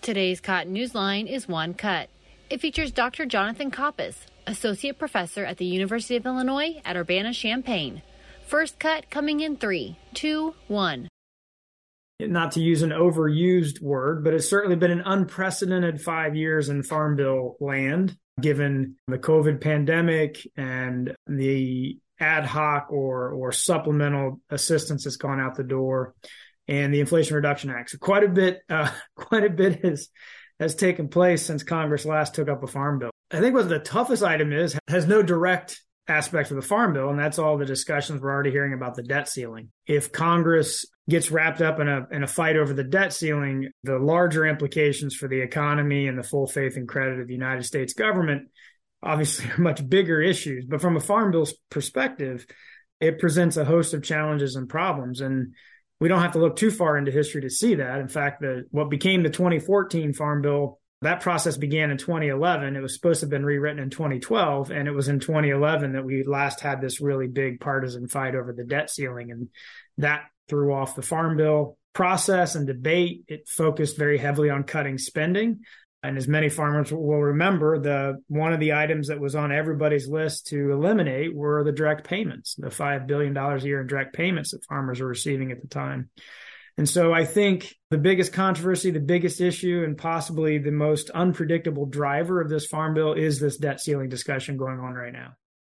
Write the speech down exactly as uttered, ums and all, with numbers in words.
Today's Cotton Newsline is one cut. It features Doctor Jonathan Koppas, Associate Professor at the University of Illinois at Urbana-Champaign. First cut coming in three, two, one. Not to use an overused word, but it's certainly been an unprecedented five years in Farm Bill land, given the COVID pandemic and the ad hoc or or supplemental assistance that's gone out the door, and the Inflation Reduction Act. So quite a bit, uh, quite a bit has has taken place since Congress last took up a Farm Bill. I think what the toughest item is has no direct aspect of the Farm Bill, and that's all the discussions we're already hearing about the debt ceiling. If Congress gets wrapped up in a in a fight over the debt ceiling, the larger implications for the economy and the full faith and credit of the United States government obviously are much bigger issues. But from a Farm Bill's perspective, it presents a host of challenges and problems. And we don't have to look too far into history to see that. In fact, the what became the twenty fourteen Farm Bill, that process began in twenty eleven. It was supposed to have been rewritten in twenty twelve, and it was in twenty eleven that we last had this really big partisan fight over the debt ceiling, and that threw off the Farm Bill process and debate. It focused very heavily on cutting spending. And as many farmers will remember, the one of the items that was on everybody's list to eliminate were the direct payments, the five billion dollars a year in direct payments that farmers were receiving at the time. And so I think the biggest controversy, the biggest issue, and possibly the most unpredictable driver of this Farm Bill is this debt ceiling discussion going on right now.